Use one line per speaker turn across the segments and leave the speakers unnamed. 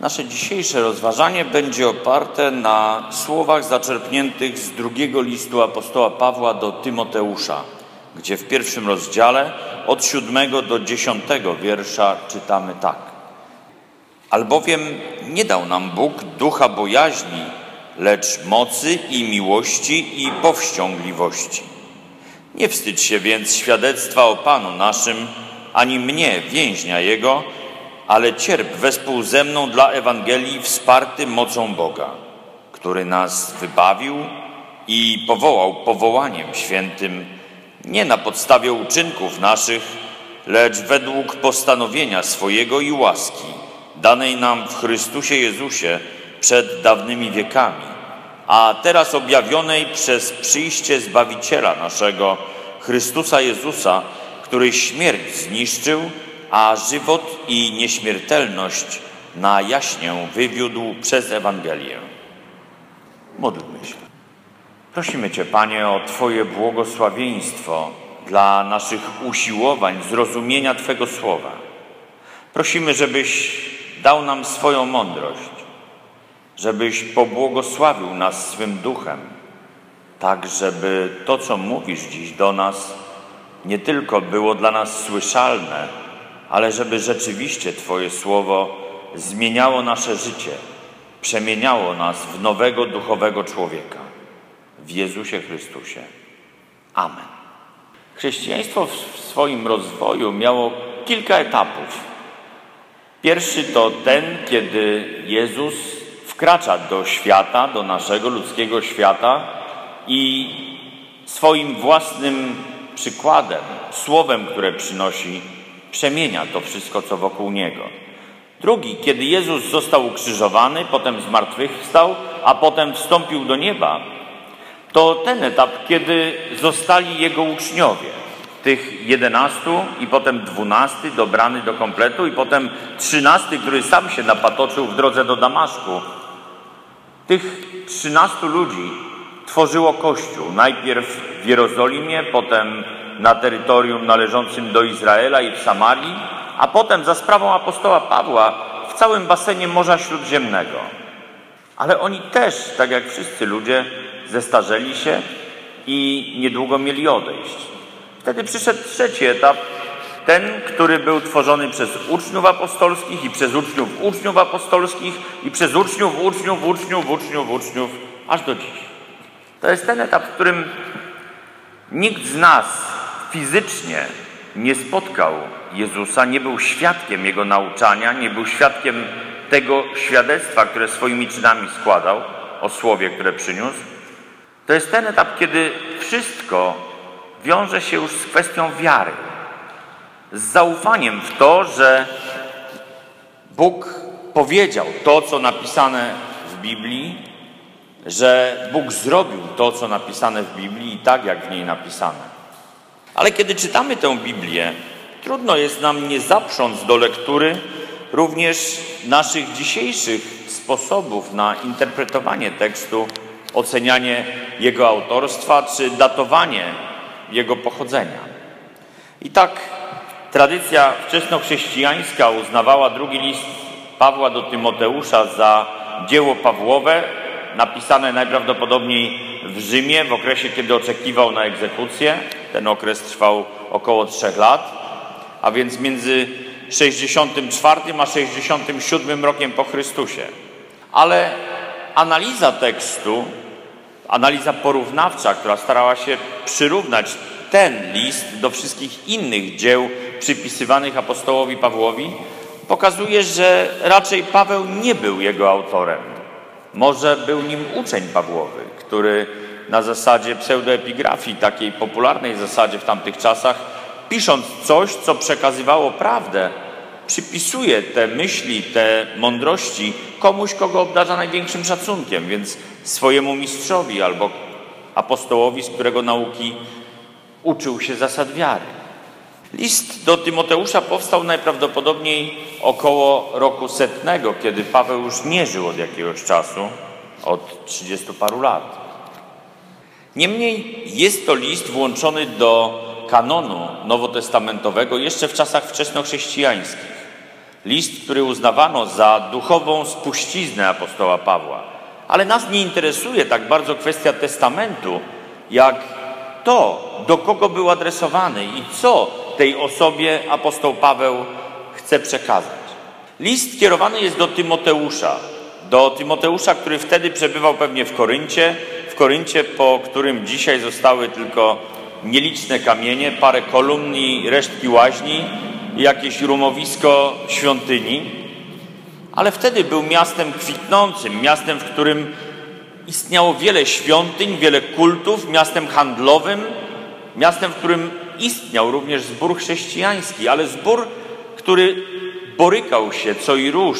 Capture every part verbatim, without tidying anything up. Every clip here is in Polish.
Nasze dzisiejsze rozważanie będzie oparte na słowach zaczerpniętych z drugiego listu apostoła Pawła do Tymoteusza, gdzie w pierwszym rozdziale od siódmego do dziesiątego wiersza czytamy tak. Albowiem nie dał nam Bóg ducha bojaźni, lecz mocy i miłości i powściągliwości. Nie wstydź się więc świadectwa o Panu naszym, ani mnie, więźnia Jego, ale cierp wespół ze mną dla Ewangelii wsparty mocą Boga, który nas wybawił i powołał powołaniem świętym, nie na podstawie uczynków naszych, lecz według postanowienia swojego i łaski, danej nam w Chrystusie Jezusie przed dawnymi wiekami, a teraz objawionej przez przyjście Zbawiciela naszego, Chrystusa Jezusa, który śmierć zniszczył, a żywot i nieśmiertelność na jaśnię wywiódł przez Ewangelię. Módlmy się. Prosimy Cię, Panie, o Twoje błogosławieństwo dla naszych usiłowań zrozumienia Twego Słowa. Prosimy, żebyś dał nam swoją mądrość, żebyś pobłogosławił nas swym duchem, tak żeby to, co mówisz dziś do nas, nie tylko było dla nas słyszalne, ale żeby rzeczywiście Twoje Słowo zmieniało nasze życie, przemieniało nas w nowego duchowego człowieka. W Jezusie Chrystusie. Amen. Chrześcijaństwo w swoim rozwoju miało kilka etapów. Pierwszy to ten, kiedy Jezus wkracza do świata, do naszego ludzkiego świata i swoim własnym przykładem, słowem, które przynosi, przemienia to wszystko, co wokół Niego. Drugi, kiedy Jezus został ukrzyżowany, potem zmartwychwstał, a potem wstąpił do nieba, to ten etap, kiedy zostali Jego uczniowie, tych jedenastu i potem dwunasty dobrany do kompletu i potem trzynasty, który sam się napatoczył w drodze do Damaszku. Tych trzynastu ludzi tworzyło Kościół, najpierw w Jerozolimie, potem na terytorium należącym do Izraela i w Samarii, a potem za sprawą apostoła Pawła w całym basenie Morza Śródziemnego. Ale oni też, tak jak wszyscy ludzie, zestarzeli się i niedługo mieli odejść. Wtedy przyszedł trzeci etap, ten, który był tworzony przez uczniów apostolskich i przez uczniów uczniów apostolskich i przez uczniów, uczniów, uczniów, uczniów, uczniów, aż do dziś. To jest ten etap, w którym nikt z nas fizycznie nie spotkał Jezusa, nie był świadkiem Jego nauczania, nie był świadkiem tego świadectwa, które swoimi czynami składał, o słowie, które przyniósł. To jest ten etap, kiedy wszystko wiąże się już z kwestią wiary, z zaufaniem w to, że Bóg powiedział to, co napisane w Biblii, że Bóg zrobił to, co napisane w Biblii i tak, jak w niej napisane. Ale kiedy czytamy tę Biblię, trudno jest nam nie zaprząc do lektury również naszych dzisiejszych sposobów na interpretowanie tekstu, ocenianie jego autorstwa czy datowanie jego pochodzenia. I tak tradycja wczesnochrześcijańska uznawała drugi list Pawła do Tymoteusza za dzieło Pawłowe, napisane najprawdopodobniej w Rzymie, w okresie, kiedy oczekiwał na egzekucję. Ten okres trwał około trzech lat, a więc między sześćdziesiątym czwartym a sześćdziesiątym siódmym rokiem po Chrystusie. Ale analiza tekstu, analiza porównawcza, która starała się przyrównać ten list do wszystkich innych dzieł przypisywanych apostołowi Pawłowi, pokazuje, że raczej Paweł nie był jego autorem. Może był nim uczeń Pawłowy, który na zasadzie pseudoepigrafii, takiej popularnej zasadzie w tamtych czasach, pisząc coś, co przekazywało prawdę, przypisuje te myśli, te mądrości komuś, kogo obdarza największym szacunkiem, więc swojemu mistrzowi albo apostołowi, z którego nauki uczył się zasad wiary. List do Tymoteusza powstał najprawdopodobniej około roku setnego, kiedy Paweł już nie żył od jakiegoś czasu, od trzydziestu paru lat. Niemniej jest to list włączony do kanonu nowotestamentowego jeszcze w czasach wczesnochrześcijańskich. List, który uznawano za duchową spuściznę apostoła Pawła. Ale nas nie interesuje tak bardzo kwestia testamentu, jak to, do kogo był adresowany i co tej osobie apostoł Paweł chce przekazać. List kierowany jest do Tymoteusza. Do Tymoteusza, który wtedy przebywał pewnie w Koryncie. W Koryncie, po którym dzisiaj zostały tylko nieliczne kamienie, parę kolumn i resztki łaźni i jakieś rumowisko świątyni. Ale wtedy był miastem kwitnącym, miastem, w którym istniało wiele świątyń, wiele kultów, miastem handlowym, miastem, w którym istniał również zbór chrześcijański, ale zbór, który borykał się co i róż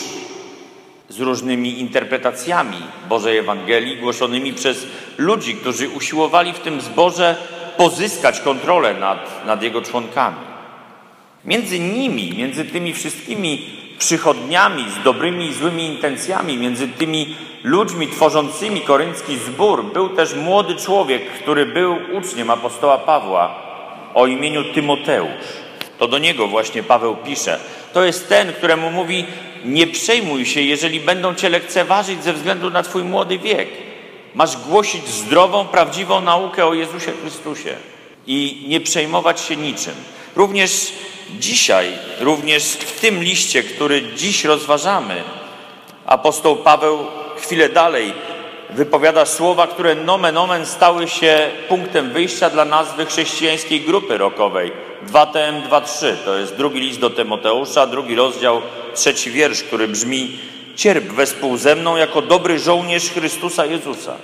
z różnymi interpretacjami Bożej Ewangelii głoszonymi przez ludzi, którzy usiłowali w tym zborze pozyskać kontrolę nad, nad jego członkami. Między nimi, między tymi wszystkimi przychodniami z dobrymi i złymi intencjami, między tymi ludźmi tworzącymi koryncki zbór był też młody człowiek, który był uczniem apostoła Pawła o imieniu Tymoteusz. To do niego właśnie Paweł pisze. To jest ten, któremu mówi: nie przejmuj się, jeżeli będą cię lekceważyć ze względu na twój młody wiek. Masz głosić zdrową, prawdziwą naukę o Jezusie Chrystusie i nie przejmować się niczym. Również dzisiaj, również w tym liście, który dziś rozważamy, apostoł Paweł chwilę dalej wypowiada słowa, które nomen omen stały się punktem wyjścia dla nazwy chrześcijańskiej grupy rockowej. dwa T M dwa trzy, to jest drugi list do Tymoteusza, drugi rozdział, trzeci wiersz, który brzmi: cierp wespół ze mną jako dobry żołnierz Chrystusa Jezusa.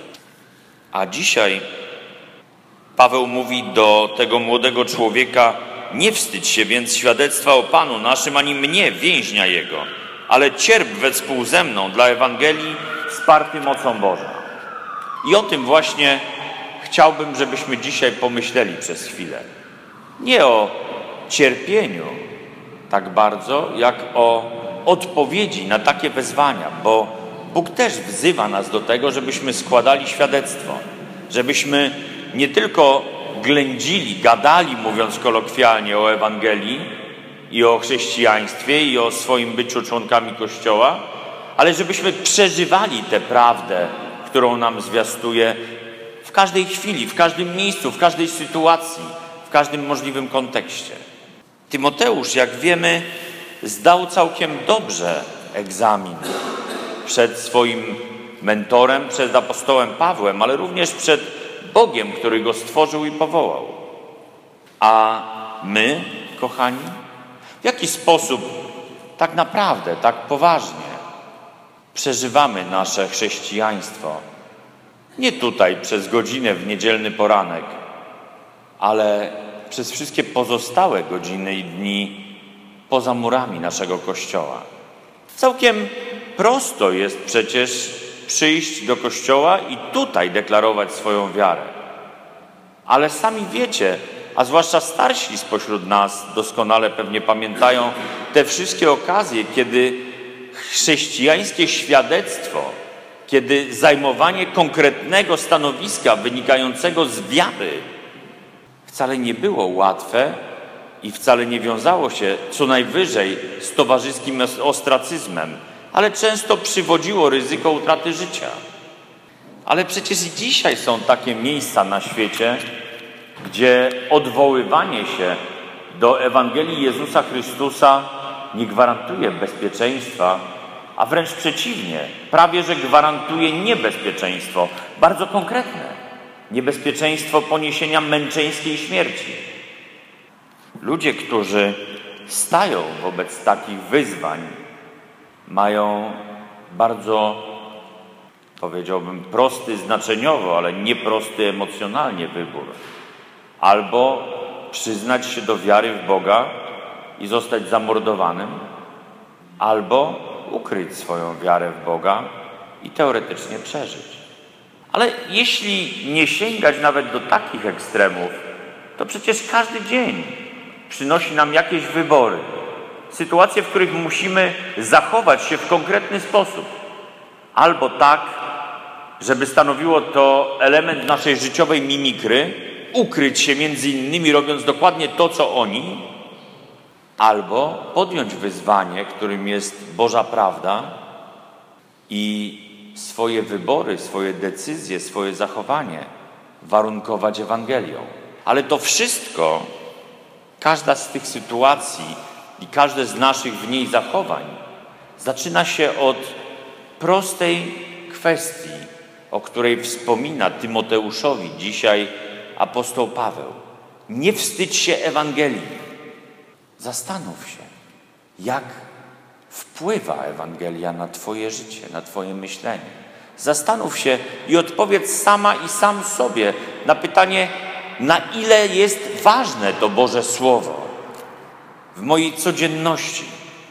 A dzisiaj Paweł mówi do tego młodego człowieka: nie wstydź się więc świadectwa o Panu naszym, ani mnie, więźnia Jego, ale cierp wespół ze mną dla Ewangelii, wsparty mocą Bożą. I o tym właśnie chciałbym, żebyśmy dzisiaj pomyśleli przez chwilę. Nie o cierpieniu tak bardzo, jak o odpowiedzi na takie wezwania, bo Bóg też wzywa nas do tego, żebyśmy składali świadectwo, żebyśmy nie tylko ględzili, gadali, mówiąc kolokwialnie, o Ewangelii i o chrześcijaństwie i o swoim byciu członkami Kościoła, ale żebyśmy przeżywali tę prawdę, którą nam zwiastuje w każdej chwili, w każdym miejscu, w każdej sytuacji, w każdym możliwym kontekście. Tymoteusz, jak wiemy, zdał całkiem dobrze egzamin przed swoim mentorem, przed apostołem Pawłem, ale również przed Bogiem, który go stworzył i powołał. A my, kochani, w jaki sposób tak naprawdę, tak poważnie przeżywamy nasze chrześcijaństwo? Nie tutaj przez godzinę w niedzielny poranek, ale przez wszystkie pozostałe godziny i dni poza murami naszego Kościoła. Całkiem prosto jest przecież przyjść do Kościoła i tutaj deklarować swoją wiarę. Ale sami wiecie, a zwłaszcza starsi spośród nas doskonale pewnie pamiętają te wszystkie okazje, kiedy chrześcijańskie świadectwo, kiedy zajmowanie konkretnego stanowiska wynikającego z wiary wcale nie było łatwe i wcale nie wiązało się co najwyżej z towarzyskim ostracyzmem, ale często przywodziło ryzyko utraty życia. Ale przecież i dzisiaj są takie miejsca na świecie, gdzie odwoływanie się do Ewangelii Jezusa Chrystusa nie gwarantuje bezpieczeństwa, a wręcz przeciwnie, prawie że gwarantuje niebezpieczeństwo, bardzo konkretne. Niebezpieczeństwo poniesienia męczeńskiej śmierci. Ludzie, którzy stają wobec takich wyzwań, mają bardzo, powiedziałbym, prosty znaczeniowo, ale nie prosty emocjonalnie wybór. Albo przyznać się do wiary w Boga i zostać zamordowanym, albo ukryć swoją wiarę w Boga i teoretycznie przeżyć. Ale jeśli nie sięgać nawet do takich ekstremów, to przecież każdy dzień przynosi nam jakieś wybory. Sytuacje, w których musimy zachować się w konkretny sposób. Albo tak, żeby stanowiło to element naszej życiowej mimikry, ukryć się między innymi, robiąc dokładnie to, co oni, albo podjąć wyzwanie, którym jest Boża prawda i swoje wybory, swoje decyzje, swoje zachowanie warunkować Ewangelią. Ale to wszystko, każda z tych sytuacji i każde z naszych w niej zachowań zaczyna się od prostej kwestii, o której wspomina Tymoteuszowi dzisiaj apostoł Paweł. Nie wstydź się Ewangelii. Zastanów się, jak wpływa Ewangelia na twoje życie, na twoje myślenie. Zastanów się i odpowiedz sama i sam sobie na pytanie, na ile jest ważne to Boże Słowo w mojej codzienności.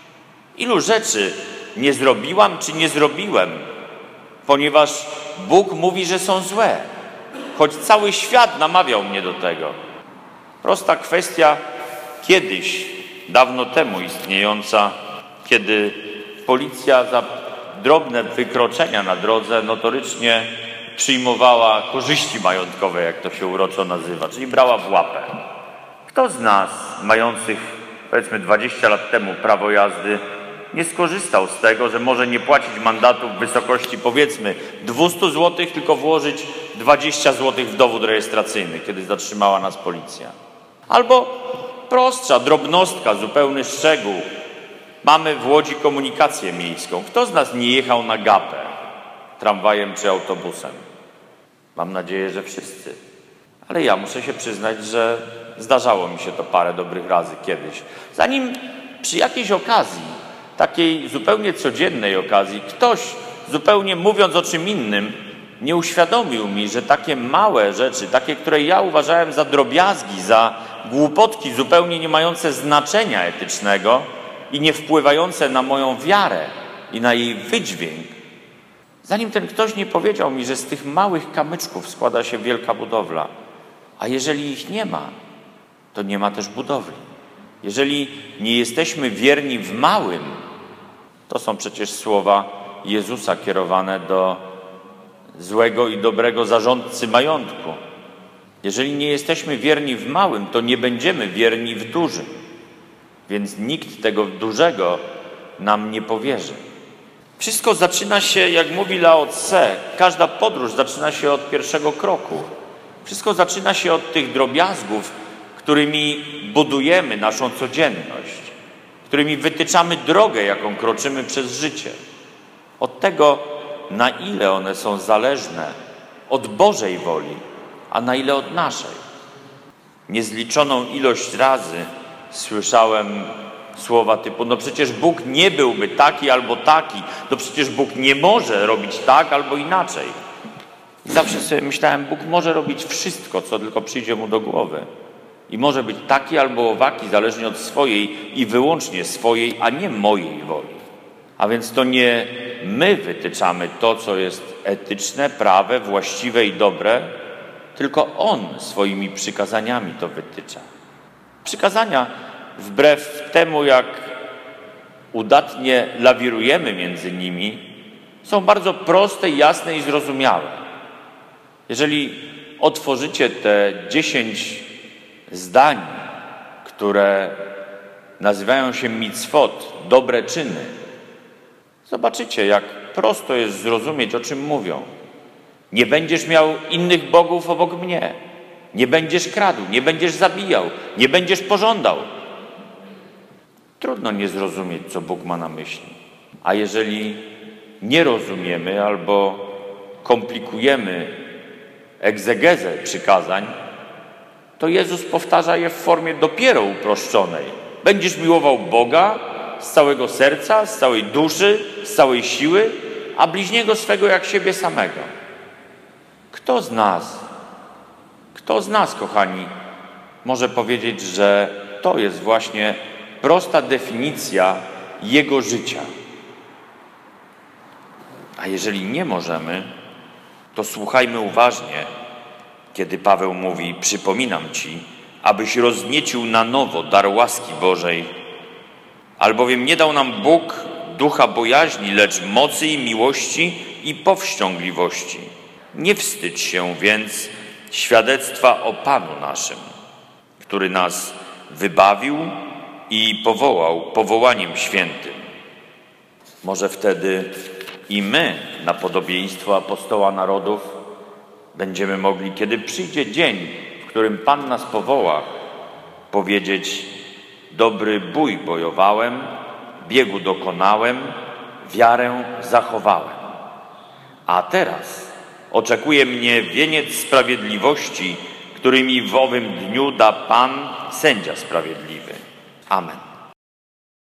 Ilu rzeczy nie zrobiłam czy nie zrobiłem, ponieważ Bóg mówi, że są złe, choć cały świat namawiał mnie do tego. Prosta kwestia kiedyś, dawno temu istniejąca, kiedy policja za drobne wykroczenia na drodze notorycznie przyjmowała korzyści majątkowe, jak to się uroczo nazywa, czyli brała w łapę. Kto z nas, mających powiedzmy dwadzieścia lat temu prawo jazdy, nie skorzystał z tego, że może nie płacić mandatu w wysokości powiedzmy dwieście złotych, tylko włożyć dwadzieścia złotych w dowód rejestracyjny, kiedy zatrzymała nas policja. Albo prostsza drobnostka, zupełny szczegół. Mamy w Łodzi komunikację miejską. Kto z nas nie jechał na gapę tramwajem czy autobusem? Mam nadzieję, że wszyscy. Ale ja muszę się przyznać, że zdarzało mi się to parę dobrych razy kiedyś. Zanim przy jakiejś okazji, takiej zupełnie codziennej okazji, ktoś zupełnie mówiąc o czym innym, nie uświadomił mi, że takie małe rzeczy, takie, które ja uważałem za drobiazgi, za głupotki zupełnie nie mające znaczenia etycznego i nie wpływające na moją wiarę i na jej wydźwięk, zanim ten ktoś nie powiedział mi, że z tych małych kamyczków składa się wielka budowla, a jeżeli ich nie ma, to nie ma też budowli. Jeżeli nie jesteśmy wierni w małym, to są przecież słowa Jezusa kierowane do złego i dobrego zarządcy majątku. Jeżeli nie jesteśmy wierni w małym, to nie będziemy wierni w dużym. Więc nikt tego dużego nam nie powierzy. Wszystko zaczyna się, jak mówi Lao Tse, każda podróż zaczyna się od pierwszego kroku. Wszystko zaczyna się od tych drobiazgów, którymi budujemy naszą codzienność, którymi wytyczamy drogę, jaką kroczymy przez życie. Od tego, na ile one są zależne od Bożej woli, a na ile od naszej. Niezliczoną ilość razy słyszałem słowa typu, no przecież Bóg nie byłby taki albo taki, no przecież Bóg nie może robić tak albo inaczej. I zawsze sobie myślałem, Bóg może robić wszystko, co tylko przyjdzie Mu do głowy. I może być taki albo owaki, zależnie od swojej i wyłącznie swojej, a nie mojej woli. A więc to nie my wytyczamy to, co jest etyczne, prawe, właściwe i dobre, tylko On swoimi przykazaniami to wytycza. Przykazania, wbrew temu, jak udatnie lawirujemy między nimi, są bardzo proste, jasne i zrozumiałe. Jeżeli otworzycie te dziesięć zdań, które nazywają się micwot, dobre czyny, zobaczycie, jak prosto jest zrozumieć, o czym mówią. Nie będziesz miał innych bogów obok mnie. Nie będziesz kradł, nie będziesz zabijał, nie będziesz pożądał. Trudno nie zrozumieć, co Bóg ma na myśli. A jeżeli nie rozumiemy albo komplikujemy egzegezę przykazań, to Jezus powtarza je w formie dopiero uproszczonej. Będziesz miłował Boga z całego serca, z całej duszy, z całej siły, a bliźniego swego jak siebie samego. Kto z nas, kto z nas, kochani, może powiedzieć, że to jest właśnie prosta definicja Jego życia? A jeżeli nie możemy, to słuchajmy uważnie, kiedy Paweł mówi, przypominam Ci, abyś rozniecił na nowo dar łaski Bożej, albowiem nie dał nam Bóg ducha bojaźni, lecz mocy i miłości i powściągliwości. Nie wstydź się więc świadectwa o Panu naszym, który nas wybawił i powołał powołaniem świętym. Może wtedy i my, na podobieństwo apostoła narodów, będziemy mogli, kiedy przyjdzie dzień, w którym Pan nas powoła, powiedzieć: dobry bój bojowałem, biegu dokonałem, wiarę zachowałem. A teraz oczekuje mnie wieniec sprawiedliwości, który mi w owym dniu da Pan, sędzia sprawiedliwy. Amen.